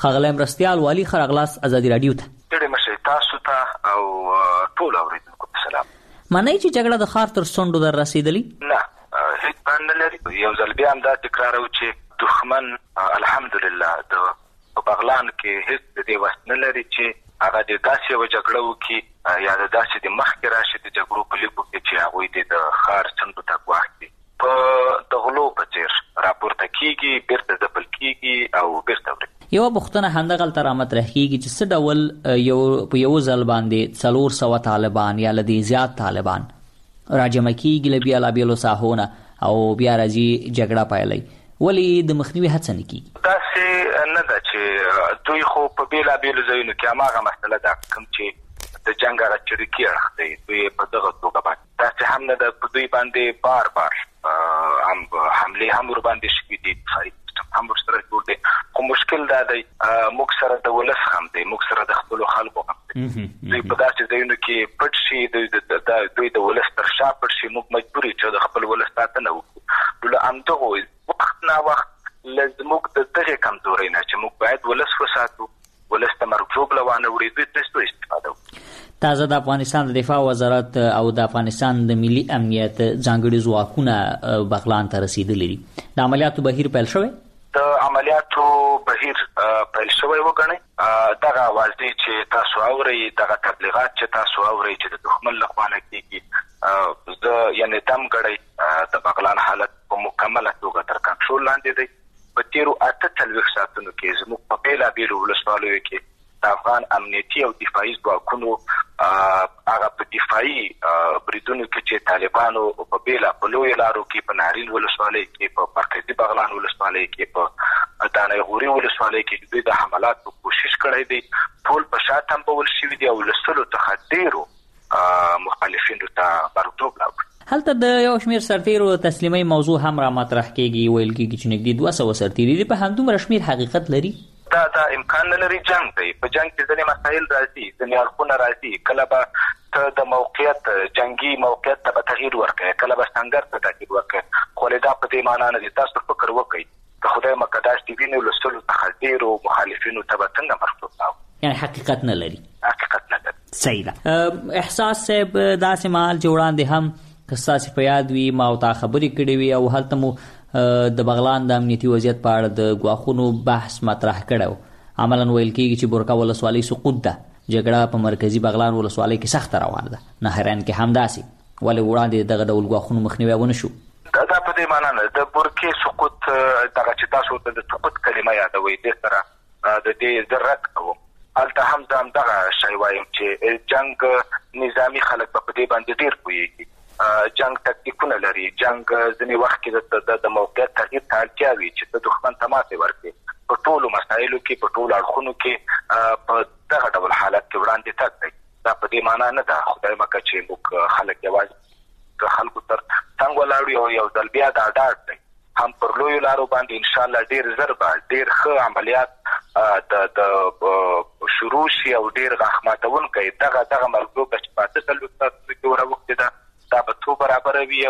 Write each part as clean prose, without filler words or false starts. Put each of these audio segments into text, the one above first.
ښاغلی مرستیال والي ښه راغلاست ازادي راډیو ته. ډېرې مشرې تاسو ته او ټولو اورېدونکو ته سلام. منئ چې جګړه د ښار تر څنډو در رسېدلې؟ نه، هېڅ بند نه لري. یو ځل بیا هم دا تکراروو چې دښمن الحمدلله په بغلان کې هېڅ د دې وس نه لري چې هغه د داسې یوه جګړه وکړي یا د داسې د مخکې راشي د جګړو په لیکو کې چې هغوی د ښار څنډو ته ګواښ کړي. په د غلو په څېر راپورته کېږي، بیرته ځپل کېږي او بیرته ورکېږي. یوه پوښتنه همدغلته رامطرح کېږي چې څه ډول په یو ځل باندې 400 طالبان یا له دې زیات طالبان راجمع کېږي له بېلابېلو ساحو نه او بیا راځي جګړه پایلوي، ولې د مخنیوي هڅه نه کېږي؟ داسې نه ده چې دوی خو په بېلابېلو ځایونو کې هماغه مسله ده کوم چې د جنګ هغه چریکي اړخ دی، دوی په دغه توګه باندې داسې هم نه ده. په دوی باندې بار بار حملې هم ورباندې شوي دي، دفاعي سیسټم هم ورسره جوړ دی. خو مشکل دا دی موږ سره د ولس هم دی، موږ سره د خپلو خلکو هم دی. دوی په داسې ځایونو کې پټ شي، دوی د ولس تر شا پټ شي. موږ مجبور یو چې د خپل ولس ساتنه وکړو. له همدغو وخت نا وخت زموږ د دغې کمزورۍ نه چې موږ باید ولس وساتو، ولس ته مرګ ژوبله وانه وړي، دوی ترې استفاده وکړو. تازه د افغانستان د دفاع وزارت او د افغانستان د ملي امنیت ځانګړي ځواکونه بغلان ته رسیدلي دي. د عملیاتو بهیر پیل شوی؟ د عملیاتو بهیر پیل شوی وګڼئ. دغه اوازې چې تاسو اورئ، دغه تبلیغات چې تاسو اورئ چې د دښمن له خوا نه کېږي، زه یعنې دم ګړی د بغلان حالت په مکمله توګه تر کنټرول لاندې دی. په تېرو 48 ساعتونو کې زموږ په بېلابېلو ولسوالیو کې د افغان امنیتي او دفاعي ځواکونو هغه په دفاعي بریدونو کې چې طالبانو په لویو لارو کې په نارین ولسوالۍ کې، په مرکزي بغلان ولسوالۍ کې، په دانۍ غوري ولسوالۍ کې دوی د حملاتو کوشش کړی دی. ټول په شا تمبول شوي دي او له 100 څخه ډېرو مخالفینو ته مرګ لاوړي. هلته د یو شمېر سرتیرو تسلیمۍ موضوع هم را مطرح کېږي، ویل کېږي چې نږدې 200 سرتیري دي. په همدومره شمېر حقیقت لري؟ دا امکان نه لري. جنګ دی، په جنګ کې ځینې مسایل راځي، ځینې اړخونه راځي. کله به ته د موقعیت جنګي موقعیت ته به تغییر ورکړې، کله به سنګر ته تغییر ورکړې، خو دا په دې معنا نه دي. تاسو فکر وکړئ که خدای مقدس دې وینې له 100 څخه ډېرو مخالفینو ته به څنګه مرګ لاوړي. یعنې حقیقت نه لري. حقیقت نه لري. صحیح ده. احساس صاحب داسې مهال چې وړاندې هم که ستاسې په یاد وي ما او تا خبرې کړې وي او هلته مو د بغلان د امنیتي وضعیت په اړه د ګواښونو بحث مطرح کړی و. عملا ویل کېږي چې بورکا ولسوالۍ سقوط ده، جګړه په مرکزي بغلان ولسوالۍ کې سخته روانه ده. نهرین کې هم داسې، ولې وړاندې دغه ډول ګواښونو مخنیوی ونه شو؟ دا په دې معنا نه د بورکې سقوط دغه چې تاسو د سقوط کلمه یادوئ، دې سره د دې زه رد کوم. هلته هم زه همدغه شی وایم چې جنګ نظامي خلک په دې باندې ډېر پوهېږي. جنګ تکتیکونه لري. جنګ ځینې وخت کې د موقعیت تغییر ته اړتیا وي چې د دښمن ته ماتې ورکړي. په ټولو مسایلو کې، په ټولو اړخونو کې په دغه ډول حالت کې وړاندې تګ دی. دا په دې معنا نه ده خدای مکړه چې موږ خلک یوازې د خلکو تر څنګ ولاړ یو یو ځل بیا دا ډاډ دی. هم پر لویو لارو باندې انشاءالله ډېر ژر به ډېر ښه عملیات د شروع شي او ډېر غاښ ماتونکی دغه مرګوبه چې په 48 ساعتونو کې وراوښتې ده، دا به څو برابره وي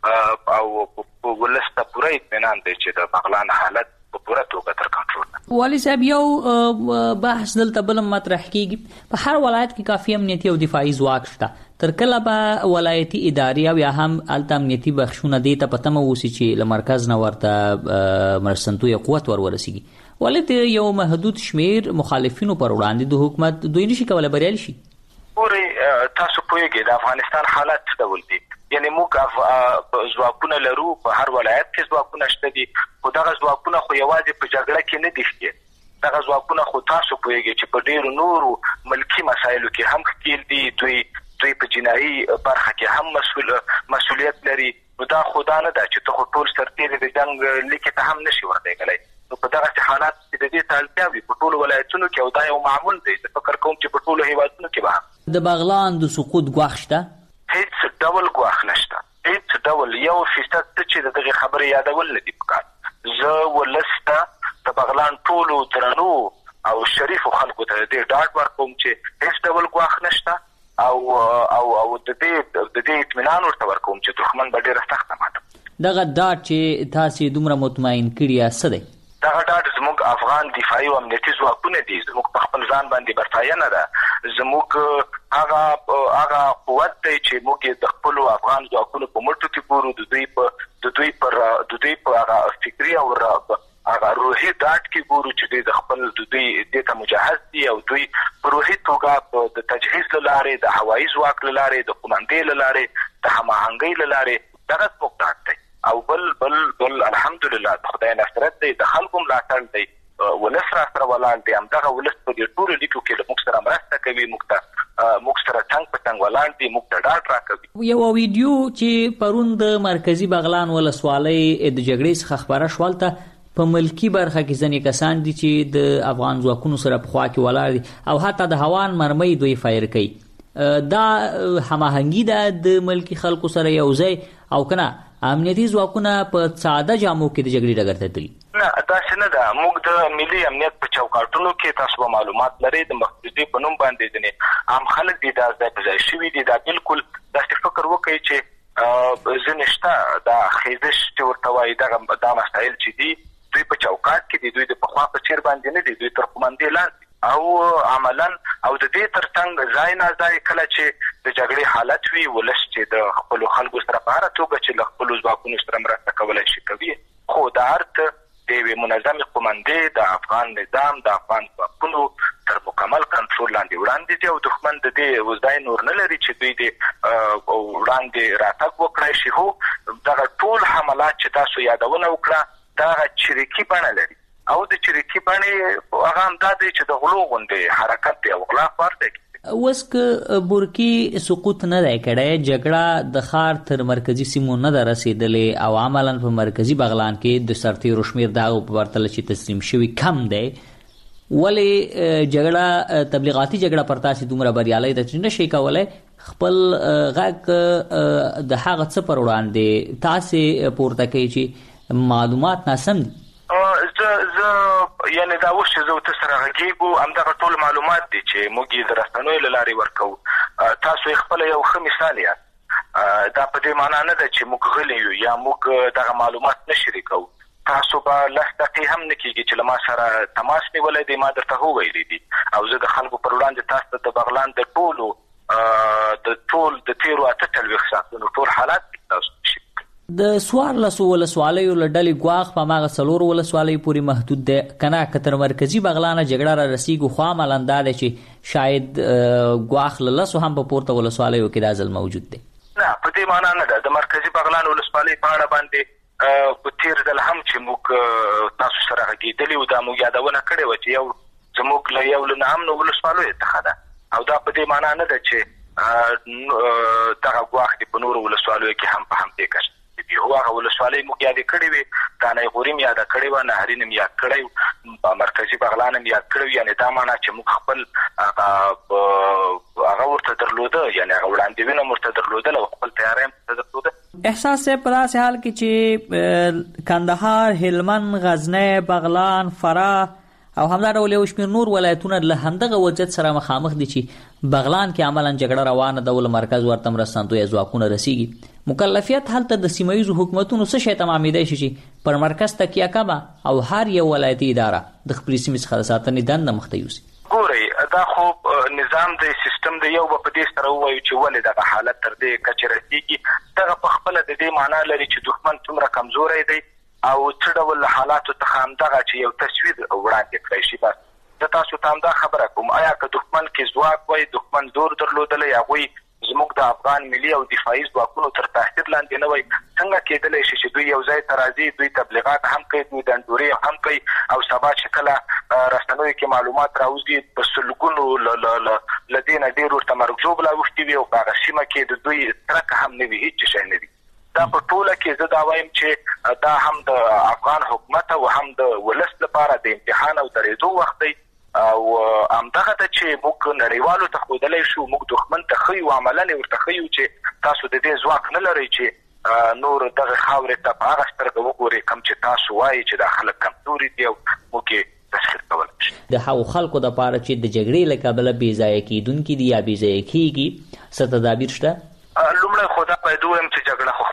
او ولس ته پوره اطمینان دی چې د بغلان حالت په پوره توګه تر کنټرول ده. والي صاحب یو بحث دلته بل مطرح کېږي، په هر ولایت کې کافي امنیتي او دفاعي ځواک شته. تر کله به ولایتي ادارې او یا هم هلته امنیتي بخشونه دې ته په تمه اوسي چې له مرکز نه ورته مرستندوی قوت ورسیږي؟ ولې د یو محدود شمېر مخالفینو پر وړاندې د حکومت دوی نشي کولی بریالي شي؟ ګورئ تاسو پوهېږئ د افغانستان حالت څه ډول دی. یعنې موږ ځواکونه لرو، په هر ولایت کې ځواکونه شته دي، خو دغه ځواکونه خو یوازې په جګړه کې نه دي ښکېل. دغه ځواکونه خو تاسو پوهېږئ چې په ډېرو نورو ملکي مسایلو کې هم ښکېل دي. دوی په جنایي برخه کې هم مسؤلیت لري. نو دا خو دا نه ده چې ته خو ټول سرتېري د جنګ لیکې ته هم نشي ورلېږلی. نو په دغسې حالات کې د دې ته اړتیا وي په ټولو ولایتونو کې، او دا یو معمول دی. زه فکر کوم چې په ټولو هېوادونو کې به هم د بغلان د سقوط ګواښ شته؟ هېڅ ډول ګواښ نشته، هېڅ ډول. 1% ته چې د دغې خبرې یادول نه دي پکار. زه ولس ته د بغلان ټولو درنو او شریفو خلکو ته دې ډاډ ورکوم چې هېڅ ډول ګواښ نشته، او د دې اطمینان ورته ورکوم چې دښمن به ډېره سخته ماته. دغه ډاډ چې تاسې دومره مطمئن کړي څه دی؟ دغه ډاډ زموږ افغان دفاعي او امنیتي ځواکونه دي، زموږ په خپل ځان باندې برتایا نه ده، زموږ هغه قوت دی چې موږ د خپل افغان ځواکونو په مټو کې ګورو، د دوی په هغه فکري او هغه روحي ډاډ کې ګورو چې د خپل دوی دې ته مجهز دي او دوی په روحي توګه د تجهیز له لارې، د هوایي ځواک له لارې، د قومندې له لارې، د هماهنګۍ له لارې دغه زموږ ډاډ دی. او بل الحمدلله د خدای نصرت دی، د خلکو ملاتړ دی، ولس را سره ولاړ دی، همدغه ولس په دې ټولو لیکو کې له موږ سره مرسته کوي، موږ سره ټنګ په ټنګ ولاړ دي، موږ ته ډاډ راکوي. یو ویډیو چې پرون د مرکزي بغلان ولسوالۍ د جګړې څخه خبره شول ته په ملکی برخه کې ځینې کسان دي چې د افغان ځواکونو سره په خوا کې ولاړ دي او حتی د هوان مرمۍ دوی فایر کوي. دا هماهنګي ده د ملکی خلکو سره یو ځای او کنه امنیتي ځواکونه په ساده جامو کې د جګړې ډګر ته تللي؟ نه، داسې نه ده. موږ د ملي امنیت په چوکاټونو کې تاسو به معلومات لرئ، د مخفوظي په نوم باندې ځینې عام خلک دي دا ځای په ځای شوي دي. دا بالکل داسې فکر وکړئ چې ځینې شته دا خیزش چې ورته وایي، دا مسایل چې دي دوی په چوکاټ کې دي، دوی د پخوا په څیر باندې نه دي، دوی تر قومندې لاندې او عملا او د دې ترڅنګ ځای نه ځای کله چې د جګړې حالت وي، ولس چې د خپلو خلکو سره په هره توګه چې له خپلو ځواکونو سره مرسته کولی شي کوي، خو د ارت د یوې منظمې قومندې د افغان نظام د افغان ځواکونو تر مکمل کنټرول لاندې وړاندې دي او دښمن د دې ځای نور نه لري چې دوی د وړاندې راتګ وکړای شي. خو دغه ټول حملات چې تاسو یادونه وکړه دا چریکي بڼه لري او د چریکي بڼې هغه هم دا دی چې د غلو غوندې حرکت دی او غلا خوار دی. اوس که بورکي سقوط نه دی کړی، جګړه د ښار تر مرکزي سیمو نه ده رسېدلې او عملا په مرکزي بغلان کې د سرتیرو شمېر د هغو په پرتله چې تسلیم شوي کم دی، ولې جګړه تبلیغاتي جګړه پر تاسې دومره بریالی ده چې نشئ کولی خپل غږ د هغه څه پر وړاندې تاسې پورته کوي چې معلومات ناسم دي؟ یعنی دا اوس چې زه ورته سره غږیږو همدغه ټول معلومات دي چې موږ یې د رسنیو له لارې ورکوو. تاسو یې خپله یو ښه مثال یاست. دا په دې معنا نه ده چې موږ غلي یو یا موږ دغه معلومات نه شریکوو. تاسو به 10 دقیقې هم نه کېږي چې له ما سره تماس نیولی دی، ما درته وویلی دي او زه د خلکو پر وړاندې تاسو ته د بغلان د تیرو 48 ساعتونو ټول حالات تاسو د 14 ولسوالیو له ډلې ګواښ په هماغه 4 ولسوالیو پورې محدود دی کنه که تر مرکزي بغلانه جګړه را رسېږي، خو عملاً دا دی چې شاید ګواښ له 10 هم په پورته ولسوالیو کې دا ځل موجود دی. نه، په دې معنا نه ده. د مرکزي بغلان ولسوالۍ په اړه باندې په تېر ځل هم چې موږ تاسو سره غږېدلي وو، دا موږ یادونه کړې وه چې یو زموږ له یو له نهمو ولسوالیو څخه ده او دا په دې معنا نه ده چې دغه ګواښ دې په نورو ولسوالیو کې هم په همدې کچه هو هغه ولسوالۍ موږ یادې کړې وې، دانۍ غوري مې یاده کړې وه، نهرین مې یاد کړی و، مرکزي بغلان مې یاد کړی و. یعنې دا معنا چې موږ خپل هغه ورته درلوده، یعنې هغه وړاندوینه ورته درلودل او خپل تیاری هم ورته درلوده. احساس صاحب په داسې حال کې چې کندهار، هلمند، غزنی، بغلان، فراه او همدا ډول یو شمېر نور ولایتونه له همدغه وضعیت سره مخامخ دي چې بغلان کې عملاً جګړه روانه ده او له مرکز ورته مرستندویه ځواکونه رسېږي. مکلفیت هلته د سیمه ییزو حکومتونو څه شی تمامېدی شي چې پر مرکز تکیه کمه او هر یو ولایتي اداره د خپلې سیمې څخه د ساتنې دنده مخته یوسي؟ ګورئ، دا خو نظام دی، سیستم دی. یو به په دې سره ووایو چې ولې دغه حالت تر دې کچې رسېږي. دغه په خپله د دې معنا لري چې دښمن څومره کمزوری دی او څه ډول حالاتو څخه همدغه چې یو تصویر وړاندې کړی شي. بس زه تاسو ته همدا خبره کوم، آیا که دښمن کې ځواک وای، دښمن زور درلودلی، هغوی زموږ د افغان ملي او دفاعي ځواکونو تر تاثیر لاندې نه وای، څنګه کېدلی شي چې دوی یو ځای ته راځي، دوی تبلیغات هم کوي، دوی ډنډورې هم کوي او سبا چې کله رسنیو کې معلومات راوځي په سلګونو له دې نه ډېر ورته مرګ ژوبله اوښتي وي او په هغه سیمه کې د دوی ترکه هم نه وي، هېڅ شی نه وي. دا په ټوله کې زه دا وایم چې دا هم د افغان حکومت او هم د ولس لپاره د امتحان او درېدو وخت دی او همدغه ده چې موږ نړیوالو ته ښودلی شو، موږ دښمن ته ښیو، عملاً یې ورته ښیو چې تاسو د دې ځواک نه لرئ چې نور دغه خاورې ته په هغه سترګه وګورئ کوم چې تاسو وایئ چې دا خلک کمزوري دي او موږ یې تسخیر کولی شي. د هغو خلکو دپاره چې د جګړې له کبله بېځایه کېدونکي دي یا بېځایه کېږي، څه تدابیر شته؟ لومړی خو دا باید ووایم چې جګړه خو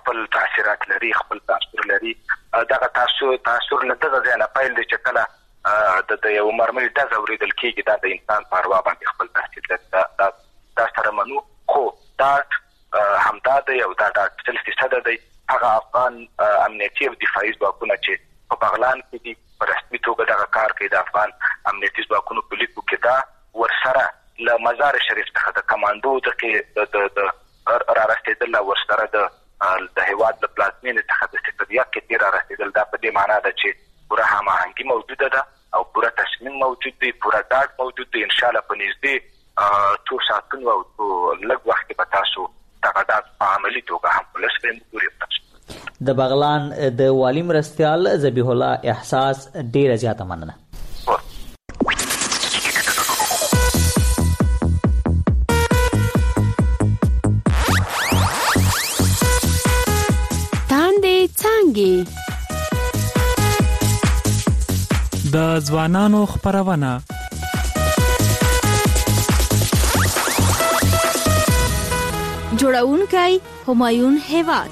خپل تاثیرات لري، خپل تاثیر لري. دغه تاثیر له دغه ځای نه پیل دی چې کله د یو مرمۍ ډز اورېدل کېږي، دا د انسان په اروا باندې خپل تاثیر لري. دا سره منو، خو دا همدا دی او دا 100% دی. هغه افغان امنیتي او دفاعي ځواکونه چې په بغلان کې دي په رسمي توګه دغه کار کوي، د افغان امنیتي ځواکونو په لیکو کې دا ورسره له مزار شریف څخه د کمانډو د رارسېدل او ورسره د هېواد له پلازمېنې څخه د سکتریات کې رارسېدل، دا په دې معنا ده چې پوره هماهنګي موجوده ده او پوره تصمیم موجود دی، پوره ډاډ موجود دی. انشاءالله په نږدې څو ساعتونو او لږ وخت کې به تاسو دغه ډاډ په عملي توګه هم ولسوي وګورئ. د بغلان د والي مرستیال ذبیح الله احساس ډیره زیاته مننه. تاندې څانګې د ځوانانو خپرونه. جوړونکی همایون هیواد.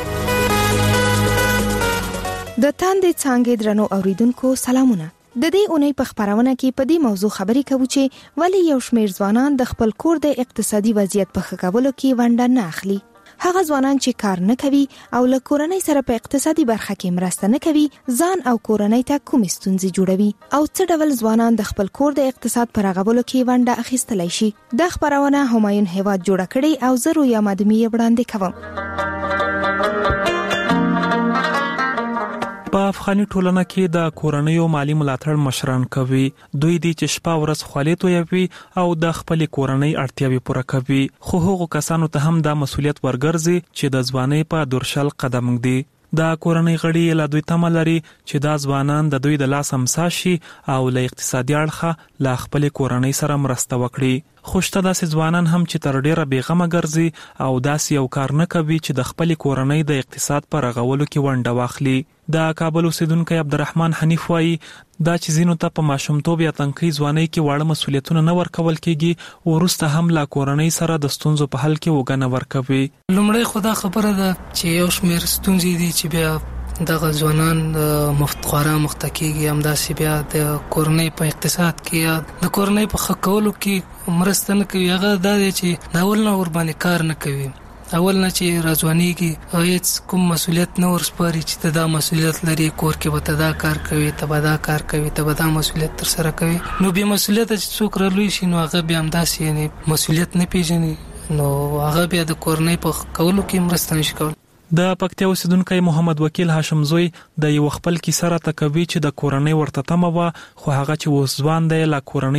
د تاندې څانګې درنو اوریدونکو سلامونه. د دې اونۍ په خبرونه کې په دې موضوع خبرې کوو چې ولې یو شمېر ځوانان د خپل کور د اقتصادي وضعیت په ښه کولو کې ونډه نه اخلي. هغه ځوانان چې کار نه کوي او له کورنۍ سره په اقتصادي برخه کې مرسته نه کوي، ځان او کورنۍ ته کومې ستونزې جوړوي او څه ډول ځوانان د خپل کور د اقتصاد په رغولو کې ونډه اخیستلی شي. دا خبرونه همایون هیواد جوړه کړې او زه رویا مادمي یې وړاندې کوم. په افغاني ټولنه کې د کورنیو مالی ملاتړ مشران کوي. دوی دي چې شپه ورځ خولې تویوي او د خپل کورنۍ اړتیاوې پوره کوي، خو هغو کسانو ته هم دا مسؤلیت ورګرځي چې د ځوانۍ په دورشل قدم ږدي. د کورنۍ غړي له دوی تمه لري چې دا ځوانان د دوی د لاس امسا شي او له اقتصادي اړخه له خپل کورنۍ سره مرسته وکړي. خو شته داسې ځوانان هم چې تر ډیره بېغمه ګرځي او داسې یو کار نه کوي چې د خپل کورنۍ د اقتصاد په رغولو کې ونډه واخلي. د کابل اوسیدونکی عبدالرحمن حنیف وایي دا چې ځینو ته په ماشومتوب یا تنکۍ ځوانۍ کې واړه مسؤلیتونه نه ورکول کېږي، وروسته هم له کورنۍ سره د ستونزو په حل کې وګڼه ورکوي. لومړی خو دا خبره ده چې یو شمېر ستونزې دي چې بیا دغه ځوانان خورا مخته کېږي، همداسې بیا د کورنۍ په اقتصاد کې یا د کورنۍ په ښه کولو کې مرسته نه کوي. هغه دا دی چې د اول نه ورباندې کار نه کوي، اول نه چې راځوانېږي هیڅ کوم مسؤلیت نه ورسپاري چې ته دا مسؤلیت لري، کور کې به ته دا کار کوي، ته به دا کار کوي، ته به دا مسؤلیت ترسره کوي. نو بې مسؤلیته چې څوک رالوی شي نو هغه بیا همداسې یعنې مسؤلیت نه پیژني، نو هغه بیا د کورنۍ په کولو کې مرسته نشي کولی. د پکتیا اوسیدونکی محمد وکیل هاشم زوی د یو خپل کیسه راته کوي چې د کورنۍ ورته تمه وه، خو هغه چې اوس ځوان دی له کورنۍ